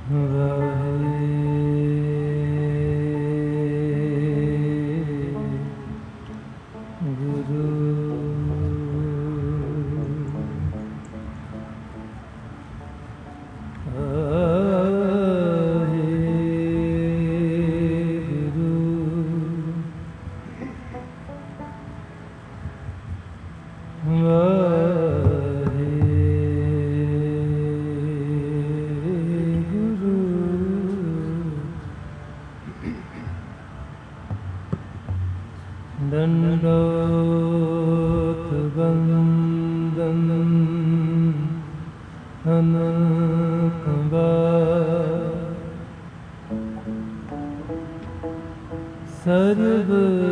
दंडोत वंदन सर्व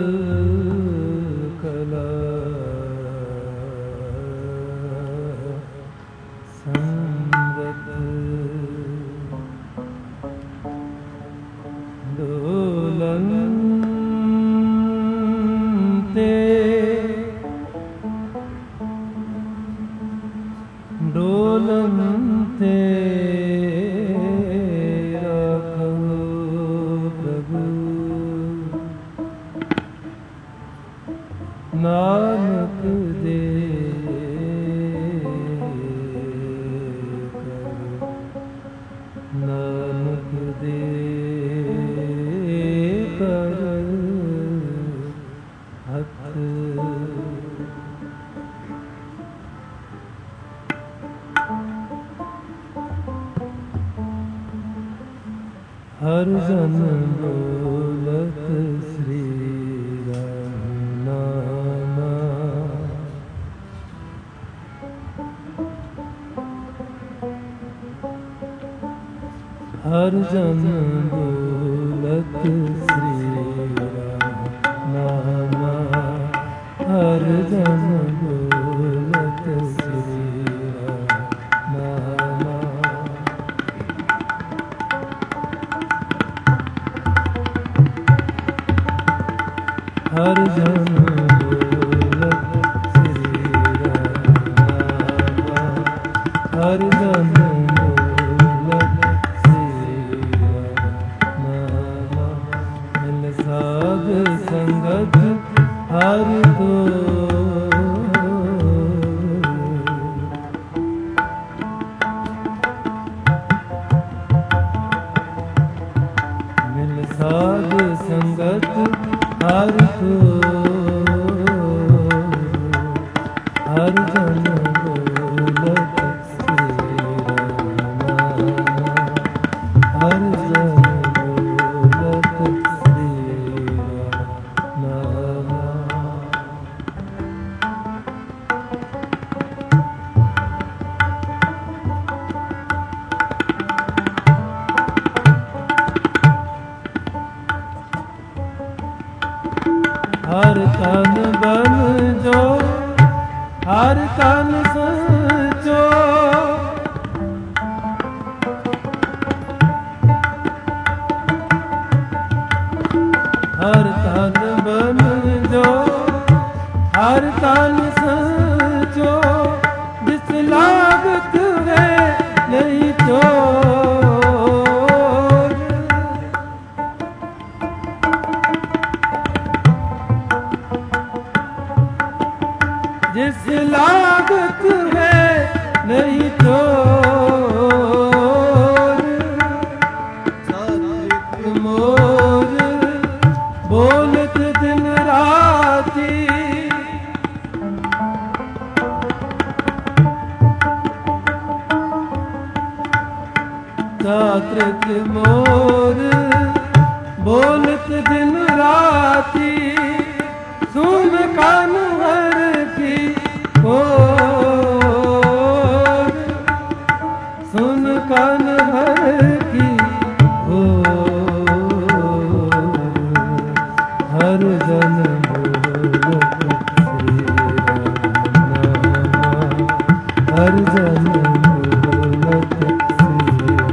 कला संगत डोलनते राखो प्रभु नानक दे नानक दे कर हथ हर जन बोलत श्री राम नामा हर जन बोलत श्री राम नामा हर जन बोलत श्री राम नामा हर जन बोलत श्री राम हर जन बोलत श्री राम मिल साध संगत हर तो मिल साध संगत हर तो हर जन बोलत श्री राम हर जन बोलत श्री राम हर तन बन जो हर तन सचो हर तन बन जो हर तन सचो जिस लागत है नहीं तो जिस लागत है नहीं तो सात्विक मोर बोलत दिन राती सात्विक मोर बोलत दिन राती सुन कान हर की ओर सुन कान हर की ओर हर जन बोलत श्री राम हर जन बोलत श्री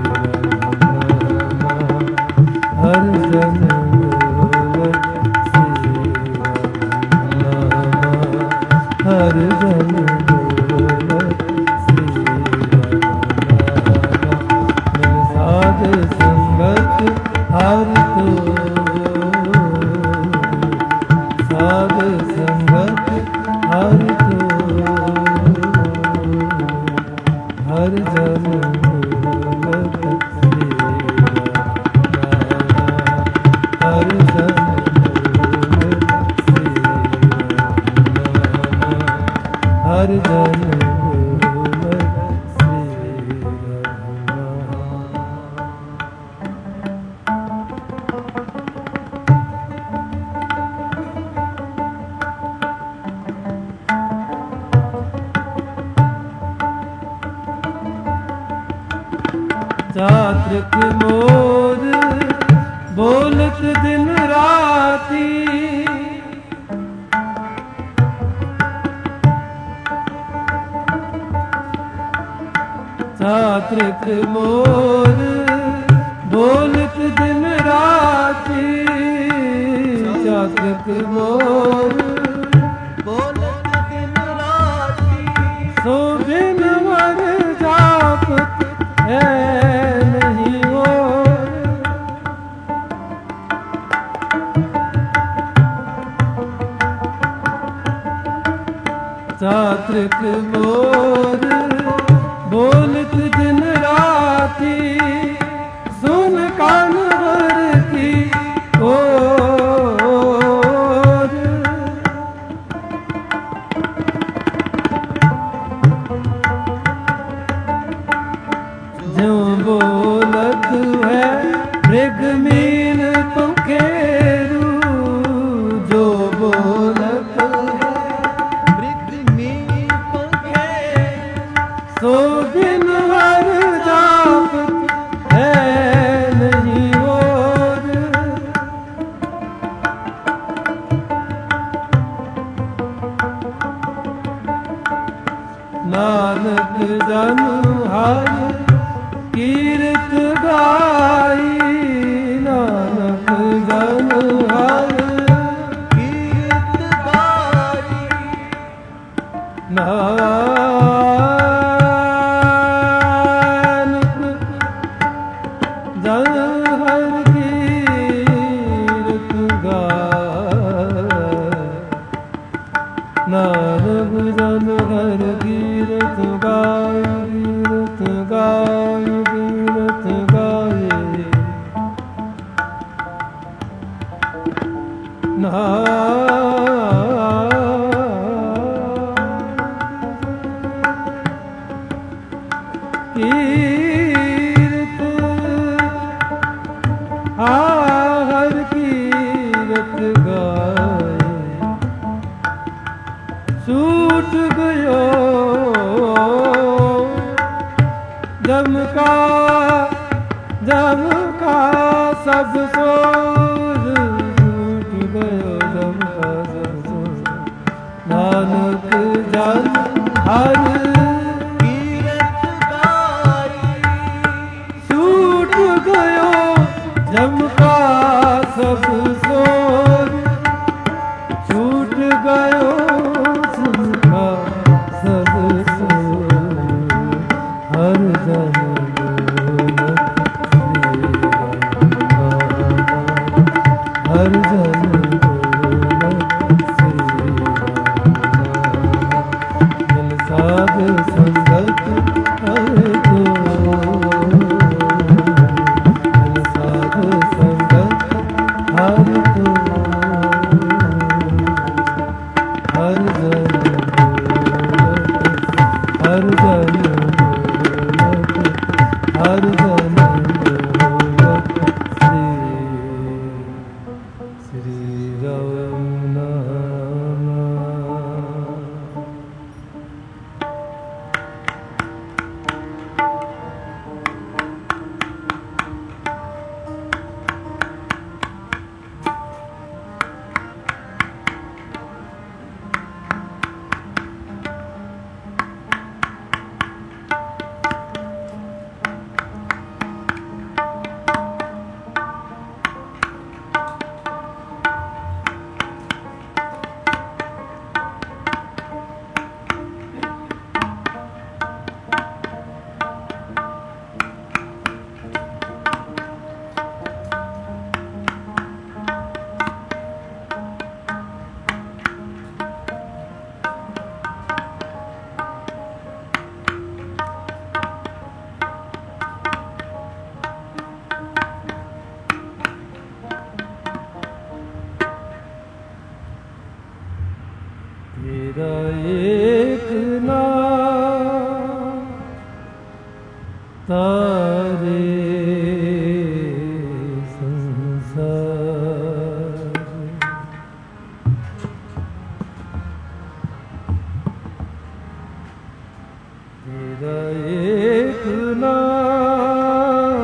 राम हर जन बोलत श्री राम हर जन बोलत श्री राम साध चात्रिक मोर बोलत दिन राती, चात्रिक मोर बोलत दिन राती, चात्रिक मोर बोलत दिन राती, सो बिन वर जापत है नहीं और, चात्रिक मोर बोलत दिन राती, सुन कान भर की ओर, ज्यों बोलत है मृगमीन तुम खेरू, जो बोलत है मृगमीन तुम खेरू, सो बिन वर जापत है नहीं और, नानक जन हर कीरत गाई, नानक जन हर कीरत गाई, नानक जन हर कीरत गाई, नानक जन हर कीरत गाई, कीरत गाई, कीरत गाए, कीरत हर कीरत गाए, छूट गयो जम का सब सोर, छूट गयो जम का सब सोर, नानक जन हर कीरत गाई, छूट गयो जम का सब सोर, छूट गयो जम का सब सोर, हर जन हर जन जल साध संगत हर को, जल साध संगत हर को, हर जन हर जन हर जन श्री राम नाम। तेरा एक नाम तारे संसार, तेरा एक नाम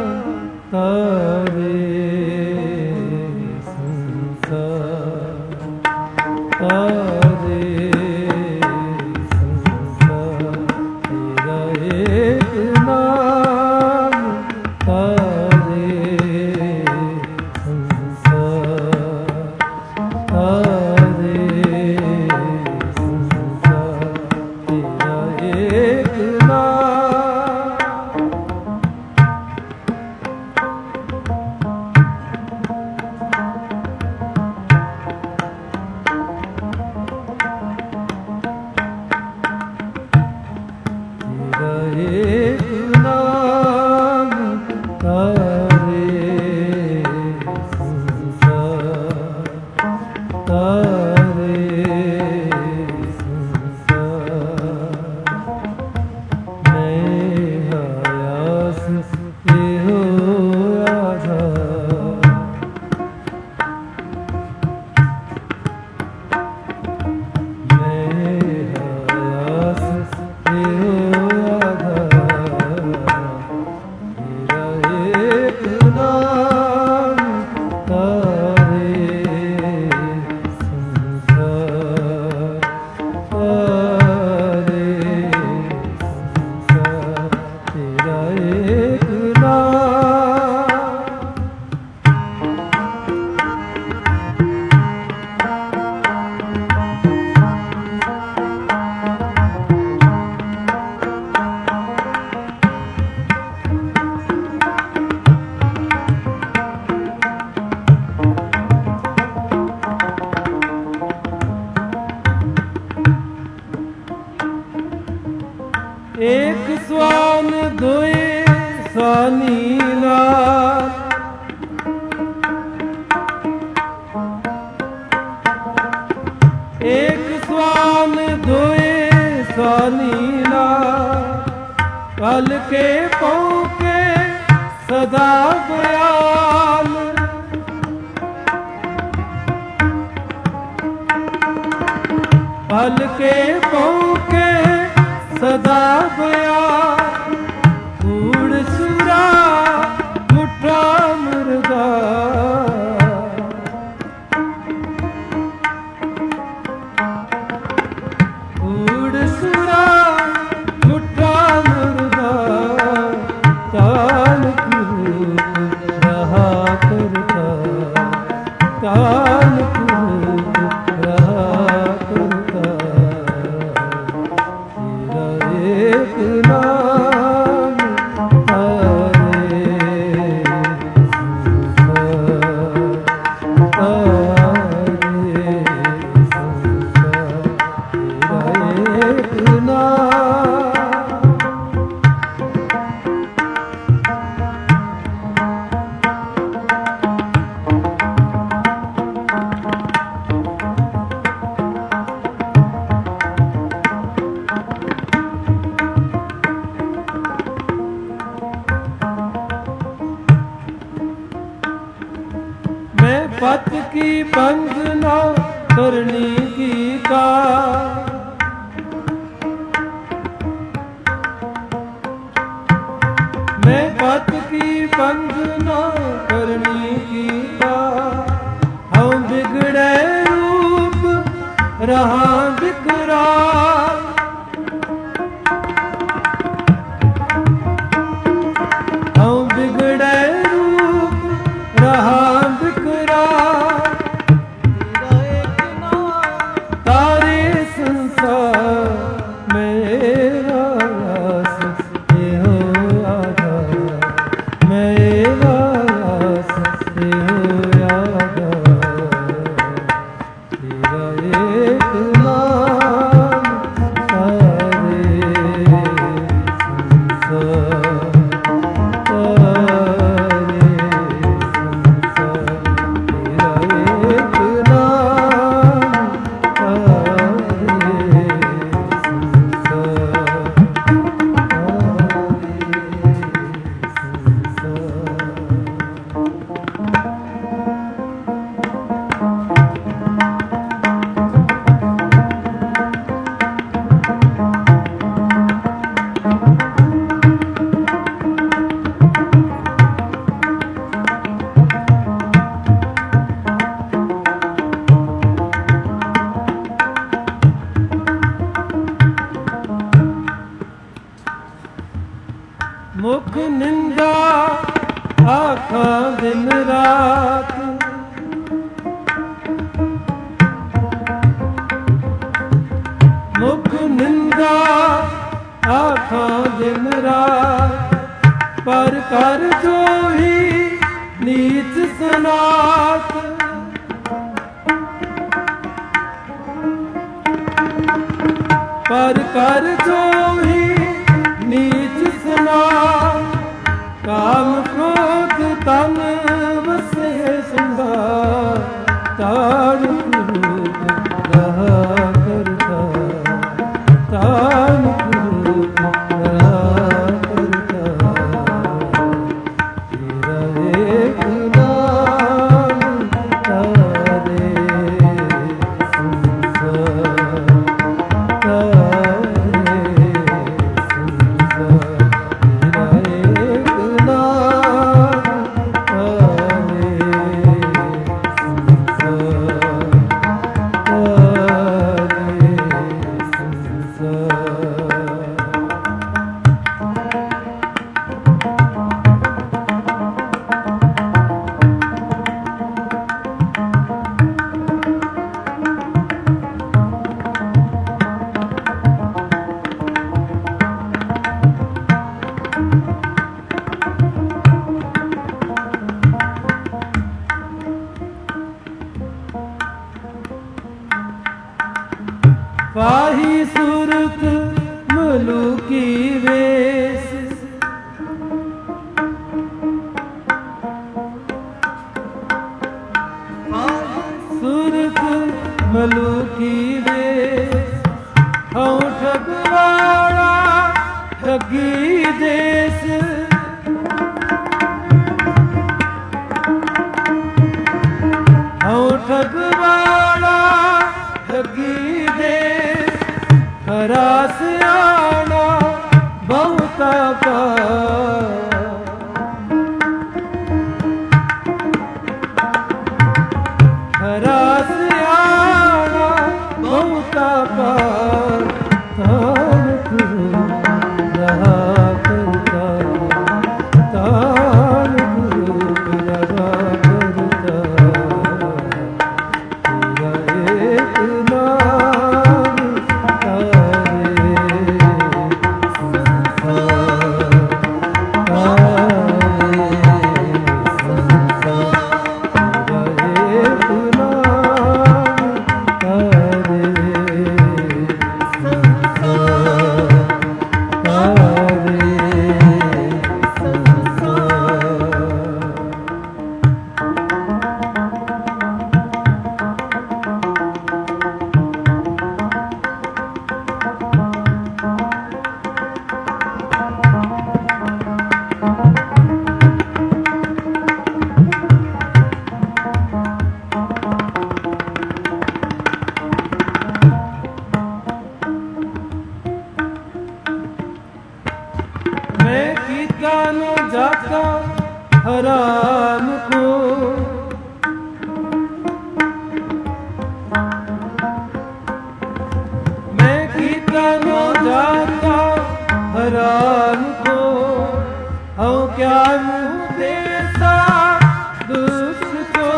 नाथ। एक स्वान धोए स्वानी नाथ, कल के पौके सदा बयाल। पल के पौके सदा बयाल, कूड़ सुरा मुठा मुर्दा। कूड़ सुरा मुठा मुर्दा, ताल कुरूप रहा करता, ताल कुरूप रहा करता। तेरा एक नाम हरे पत की बंदना करनी की का। मैं पत की बंदना करनी की का। हम बिगड़े रूप रहा बिकरार। हम बिगड़े रूप रहा मुख निंदा आखा दिन रात। मुख निंदा आखा दिन रात, पर कर जो ही नीच सनात। पर कर जो ही नीच सनात। काम क्रोध तन बसे संभार, ताड़ कुरूप रहा करता, ताड़ कुरूप रहा करता। तेरा एक नाम तारे संसार, तारे संसार। तेरा एक नाम मलूकी देस हूँ ठगवाड़ा ठगी देस हूँ ठगवाड़ा ठगी देस खरा सियाणा बहुता का खरा सियाणा बहुता पार तान गुरु रहा करता तान गुरु रहा करता तेरा एक नाम तारे संसार तारे संसार तेरा एक नाम तारे संसार तारे मैं गीता न जाता हराम को मैं गीता न जाता हराम को हूँ क्या मुँह देसा दुष्ट को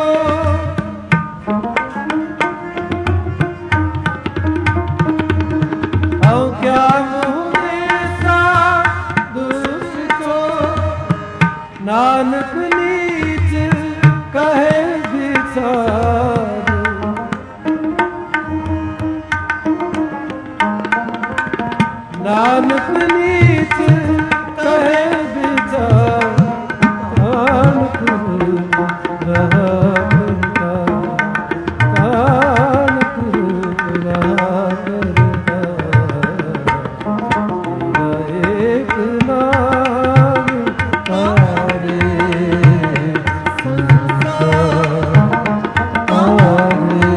हूँ क्या मुँह देसा दुष्ट को नानक नीच कहे विचार नानक नीच कहे विचार तान गुरु रहा करता तान गुरु रहा करता तेरा एक नाम तारे संसार तारे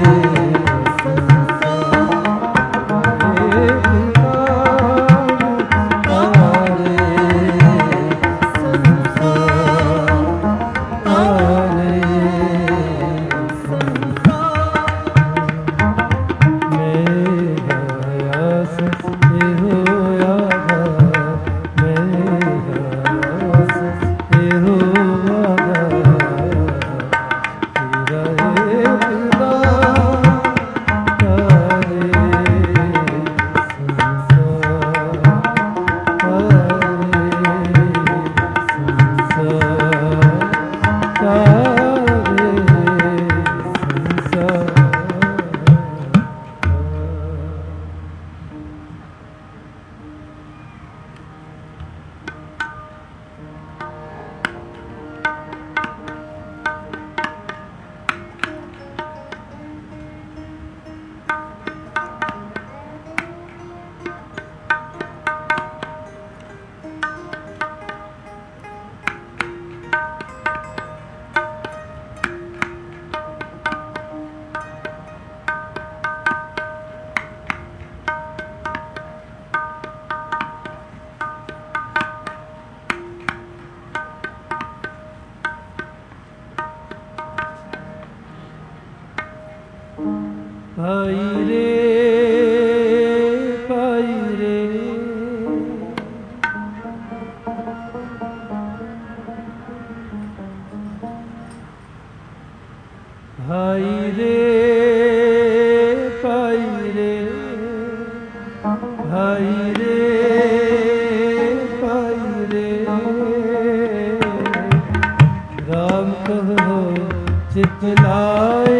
एक नाम तारे भाई रे भाई रे भाई रे भाई रे भाई रे राम कहो चित लाए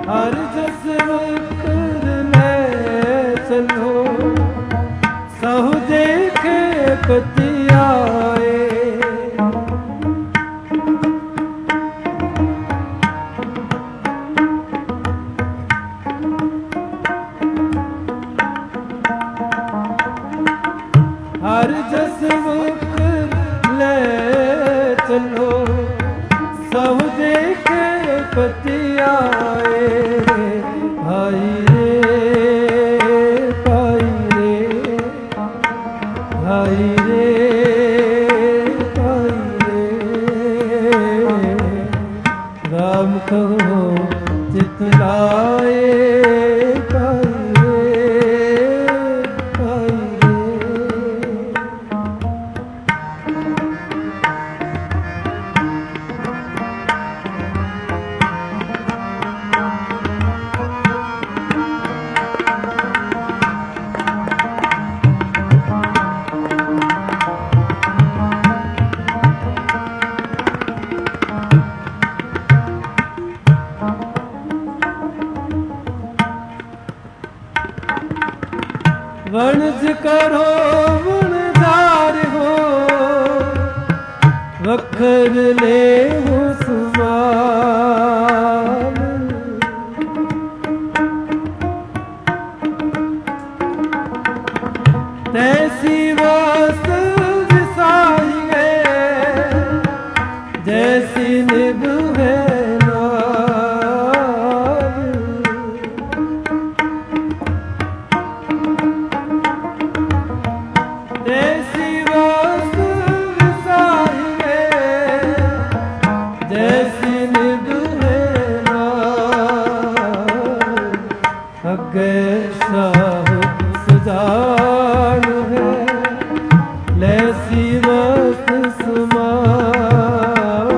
ਹਰ ਜਸ ਮੁਕਰ ਲੈ ਚਲੋ ਸਹੁ ਦੇਖੇ ਪਤੀ ਆਏ। ਹਰ ਜਸ ਮੁਕਰ ਲੈ ਚਲੋ ਸਹੁ ਦੇਖੇ ਪਤੀ ਆਏ। ਭਾਈ ਰੇ ਭਾਈ ਰੇ ਭਾਈ ਰੇ ਭਾਈ ਰੇ ਰਾਮ ਕਹੋ ਚਿਤ ਲਾਏ। ਭਾਈ ਰੇ ਭਾਈ ਰੇ ਵਣਜ ਕਰੋ ਵਣਜਾਰ ਹੋ ਵਖਰ ਲੇਹੁ ਸੁਮਾਲ। ਤੈਸੀ ਵਸਤ ਵਿਸਾਈਏ ਜੈਸੀ ਨਿਭੇ ਅੱਗੇ ਸਾਹੁ ਸਜਾਨ ਹੈ ਲੈਸੀ ਵਸਤ ਸਮਾਨ।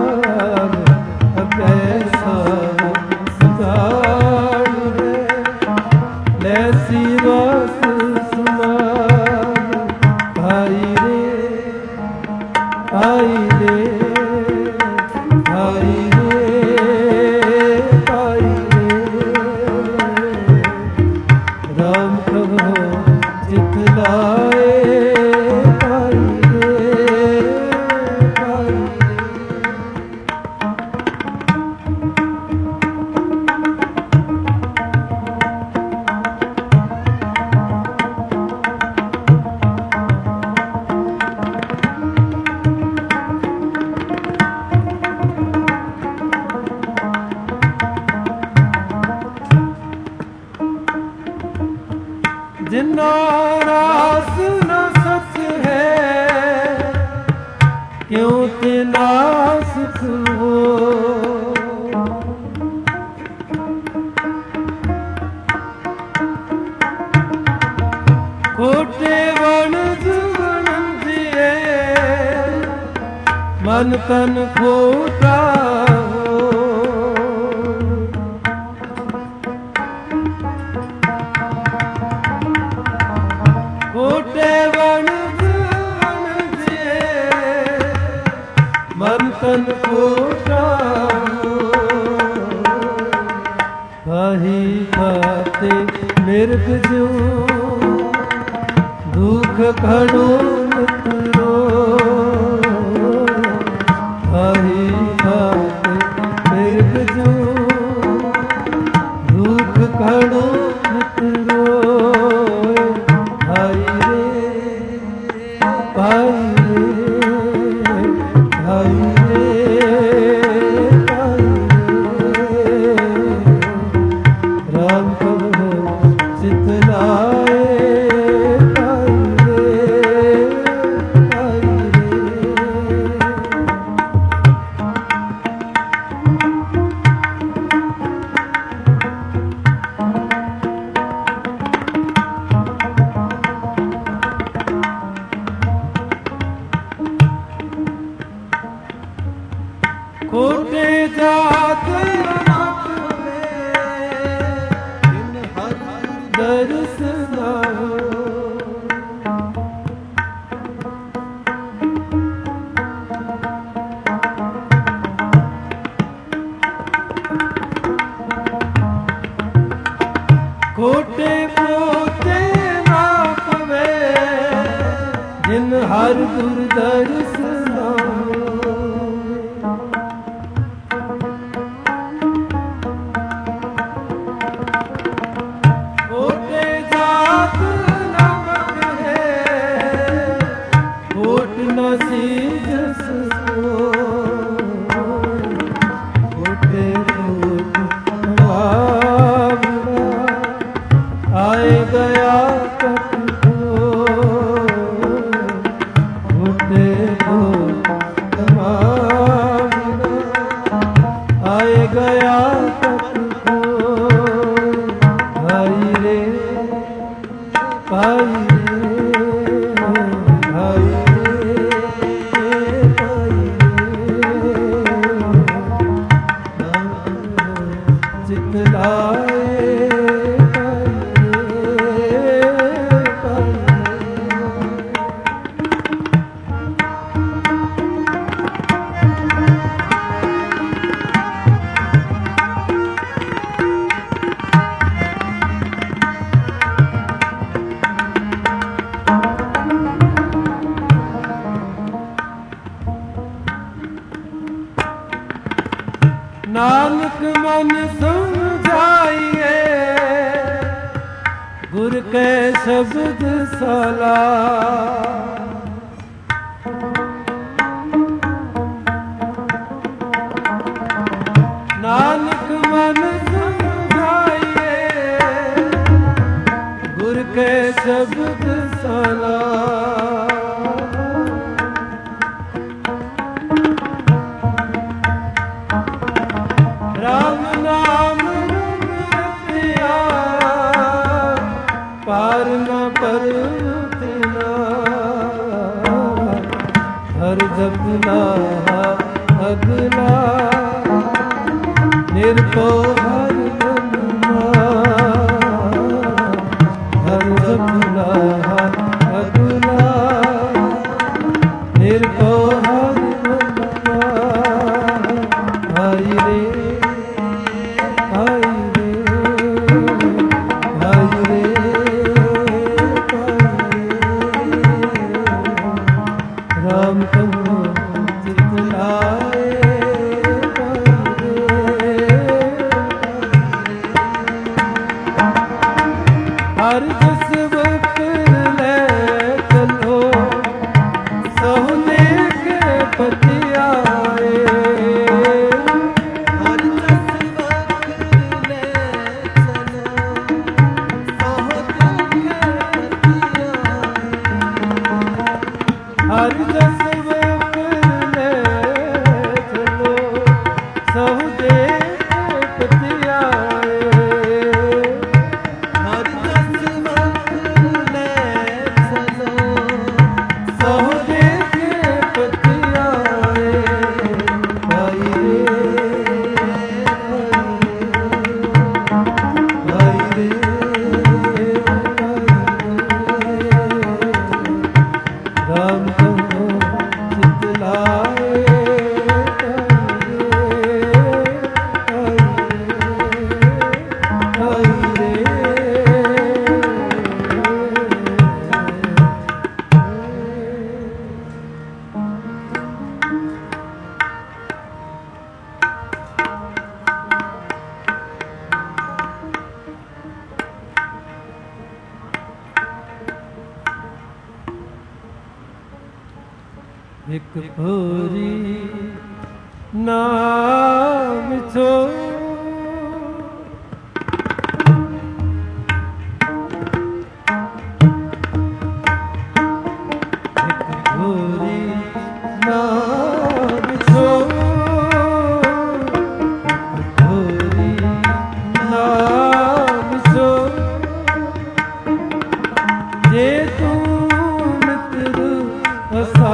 ਅੱਗੇ ਸਾਹੁ ਸਜਾਨ ਹੈ ਲੈਸੀ ਵਸਤ ਸਮਾਨ। ਭਾਈ ਰੇ ਭਾਈ ਰੇ ਭਾਈ ਰੇ ਭਾਈ ਰਾਮ ਕਹੋ ਚਿਤ ਲਾਏ। ਭਾਈ ਰੇ ਭਾਈ ਜਿਨਾ ਰਾਸ ਨ ਸਚ ਹੈ ਕਿਉ ਤਿਨਾ ਸੁਖ ਹੋ। ਖੋਟੇ ਵਣਜ ਵਣੰਦੀਏ ਮਨ ਤਨ ਖੋਟਾ ਖੋਟੇ ਵਣਜ ਵਣਜੀਏ ਮਨ ਤਨ ਖੋਟਾ। ਕਾਹੀ ਬਾਤੇ ਮਿਰਗ ਜੋ ਦੁਖ ਘੜੋ ਮਿਤਰੋ। ਕਾਹੀ ਬਾਤੇ ਮਿਰਗ ਜੋ ਦੁਖ ਘੜੋ ਮਿਤਰੋ। ਭਾਈ ਰੇ ਭਾਈ ਰੇ ਭਾਈ ਰੇ ਭਾਈ ਰੇ ਰਾਮ ਕਹੋ ਚਿਤ ਲਾਏ। ਭਾਈ ਰੇ ਭਾਈ ਰੇ ਖੋਟੇ ਜਾਤ ਮਤ ਵੇ ਜਿਨ ਹਰ ਦਰਸ ਨਾ ਹੋ। ਕੋਟੇ ਪੋਤੇ ਨਾ ਪਵੇ ਜਿਨ ਹਰ ਗੁਰ ਦਰਸ ਨਾਨਕ ਮਨ ਸਮਝਾਈਏ ਗੁਰ ਕੈ ਸ਼ਬਦ ਸਲਾ ਨਾਨਕ ਮਨ ਸਮਝਾਈਏ ਗੁਰ ਕੈ ਸ਼ਬਦ ਸਲਾ ਪਾਰ ਨਾ ਪਰਤਨਾ ਹਰ ਜਪਨਾ ਅਗਲਾ ਨਿਰਭਉ ਹਰ ਮਨਾ ਹਰ ਜਪਨਾ ਅਗਲਾ ਨਿਰਭਉ ਹਰ ਮਨਾ ਹਰਿ ਰੇ ਹਰ ਜਸ ਬਕਰ ਲੈ ਚਲੋ ਸਹੁਨੇ ਕੇ ਪਤੀ ਆਏ ਹਰ ਜਸ ਬਕਰ ਲੈ ਚਲੋ ਸਹੁਨੇ ਕੇ ਪਤੀ ਆਏ ਹਰ ਜਸ ਬਕਰ ਲੈ ਚਲੋ ਸਹੁਨੇ ਕੇ ਪਤੀ ਆਏ ਇੱਕ ਭੋਰੀ ਨਾਮ ਵਿਛੋ ਇੱਕ ਭੋਰੀ ਨਾਮ ਵਿਛੋ ਇੱਕ ਭੋਰੀ ਨਾਮ ਵਿਛੋ ਜੇ ਤੂੰ ਮਿੱਤਰ ਅਸਾ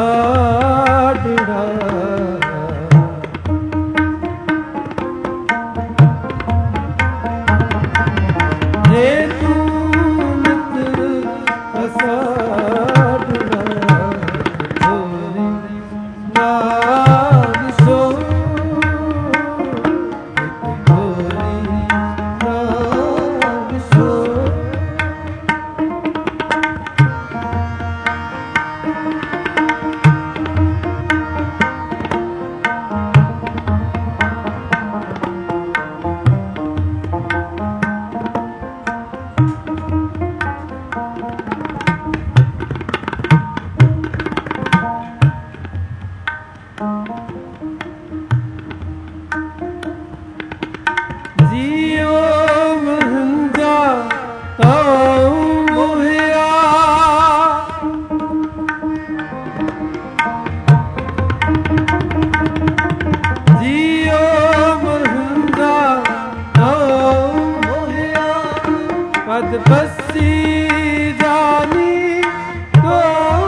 मद बसी जानी तो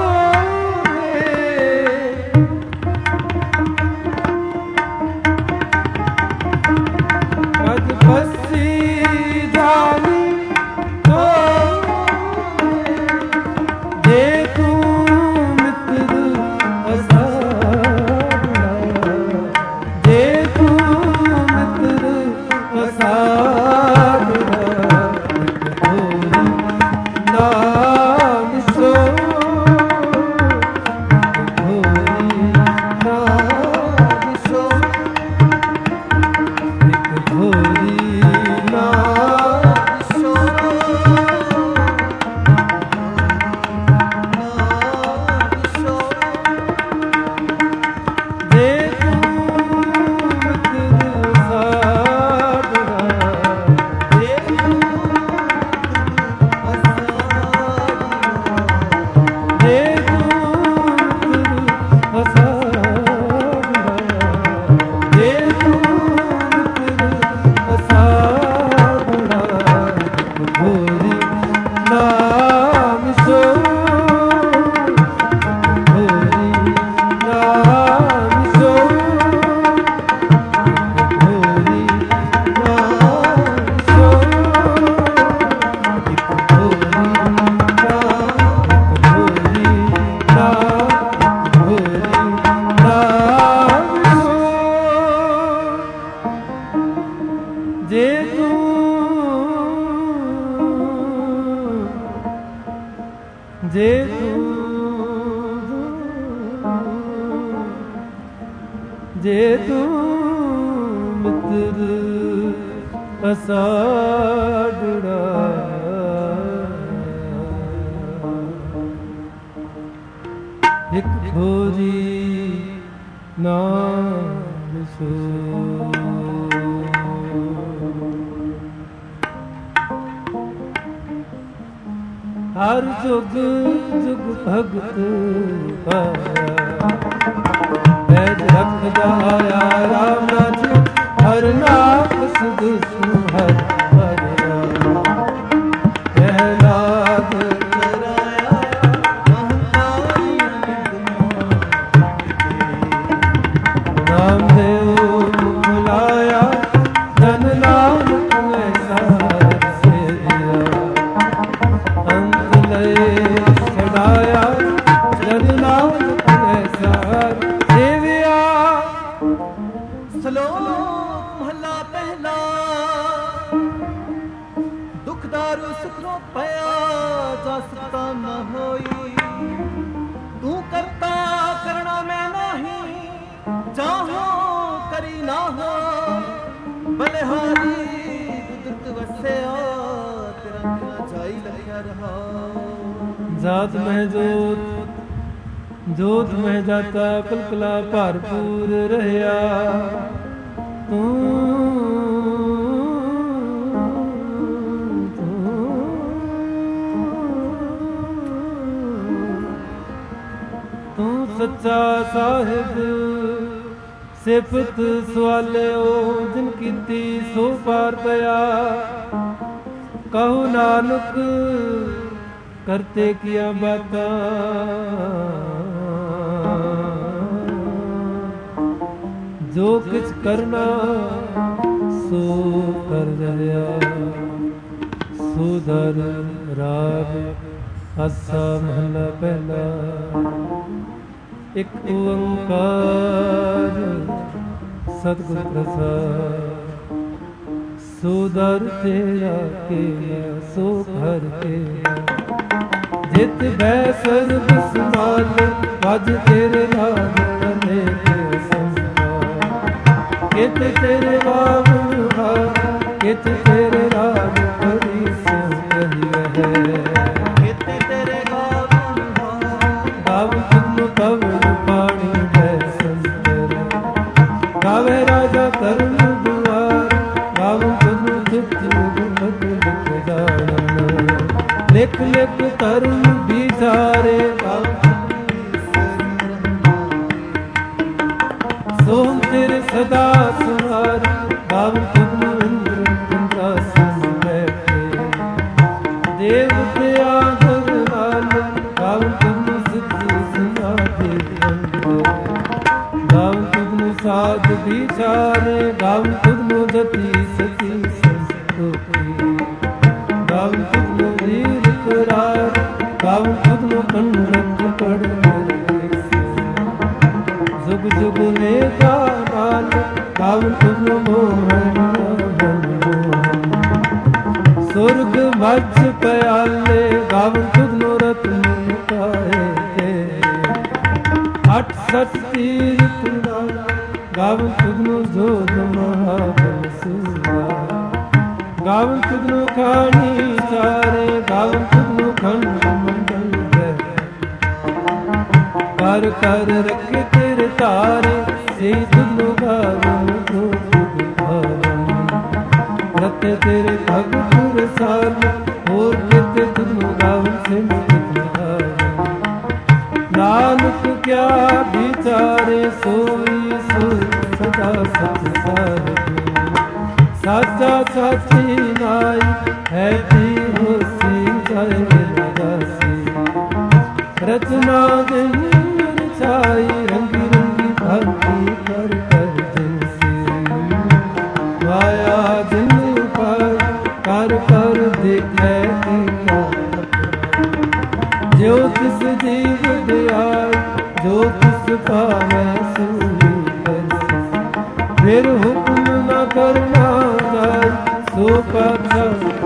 मद बसी जानी तो देखूं मित्र असाधना देखूं मित्र असाधना नाम सो भोरी नाम सो एक भोरी नाम सो जे तू मित्र असाधना एक भोरी नाम सो हर जुग जुग भगत पाया बैज रखदा आया राम नाथ हर नाथ सुध सुहर भरिया प्रहलाद कराया नामदेव बुलाया जन नानक ऐसा से दिया अंत लय छड़ाया जन नानक ऐसा सेविया। श्लोक महला पहला दुख दारू सुखरो पया जा सकता न होई तू करता करना मैं नहीं चाहो करी ना हो बलिहारी कुदरत वसया तेरा बिना जाई लखिया रहा जात में जोत जोत में जाता कलकला भरपूर रहया तू सच्चा साहिब सिफत सवालियो जिन कीती सो पार पया कहो नानक करते किया बाता जो कुछ करना सो कर रहा सुधर राग आसा महला पहला एक ओंकार सतगुर प्रसाद सुधर तेरा के सो घर के जित बैसर बिस्माल वज तेरे नाम करने के कित तेरे बाबू कित तेरे राम करी से कही है कित तेरे बाबू तुम पवन पानी है संतर गावे राजा करुण दुआर बाबू तुम चित गुणत लिख जाना लिख लिख तरुण बिचारे सोम तेरे सदा सुहार बाबू तुम इंद्र सिंहासन बैठे ਦੇਵ ਤੇ ਆਦਰ ਨਾਲ ਗਾਵਨ ਤੁਧਨੂੰ ਸਿੱਧੀ ਸਮਾਧੀ ਗਾਵਨ ਤੁਧਨੂੰ ਸਾਧ ਵਿਚਾਰੇ ਗਾਵਨ ਤੁਧਨੂੰ ਜਤੀ ਸਤੀ ਸੰਤੋਖੀ ਗਾਵਨ ਤੁਧਨੂੰ ਵੀਰ ਕਰਾਰ ਗਾਵਨ ਤੁਧਨੂੰ ਕੰਡਕ ਪੜ ਜੁਗ ਜੁਗ ਨੇਤਾ ਨਾਲ ਗਾਵਨ ਤੁਧਨੂੰ ਮੋਹਨ ਸੁਰਗ ਮੱਝ ਪਿਆਲੇ ਗਾਵਨ ਤੁਧਨੂੰ ਰਤਨ ਪਾਏ ਤੇ ਅਠ ਸਠ ਤੀਰਥ ਨਾਲ ਗਾਵਨ ਤੁਧਨੂੰ ਜੋਤ ਮਹਾਬਲ ਸੂਰਾ ਗਾਵਨ ਤੁਧਨੂੰ ਖਾਣੀ ਚਾਰੇ ਗਾਵਨ ਤੁਧਨੂੰ ਖੰਡ ਮੰਡਲ ਹੈ ਕਰ ਕਰ ਰੱਖੇ ਤੇਰੇ ਤਾਰੇ ਸੇ ਤੁਧਨੂੰ ਗਾਵਨ ਜੋਤ ਭਾਵਨ ਰਤੇ ਤੇਰੇ ਭਗਤ ਰਸਾਲ ਹੋਰ ਕਿਤੇ ਤੁਧਨੂੰ ਗਾਵਨ ਸਿਮਰਤ ਨਾਨਕ ਕਿਆ ਵਿਚਾਰੇ ਸੋਈ ਸੋਈ ਸਦਾ ਸਚ ਸਾਹਿਬ ਸਾਚਾ ਸਾਚੀ ਨਾਈ ਹੈ ਜੀ ਹੋਸੀ ਜਾਏ ਲਗਾਸੀ ਰਚਨਾ ਦਿਨ ਰਚਾਈ ਰੰਗੀ ਰੰਗੀ ਭਗਤੀ ਕਰ ਕਰ ਜਿਨਸੀ ਮਾਇਆ ਜਿਨ ਪਰ ਕਰ ਕਰ ਦੇਖੈ ਜੋ ਤਿਸ ਜੀਵ ਦਿਆਈ ਜੋ ਤਿਸ ਪਾਵੈ ਸੂਈ ਕਰਸੀ ਫਿਰ ਹੁਕਮ ਨਾ ਕਰਨਾ ਜਾਈ ਸੋ ਪਾਛਾ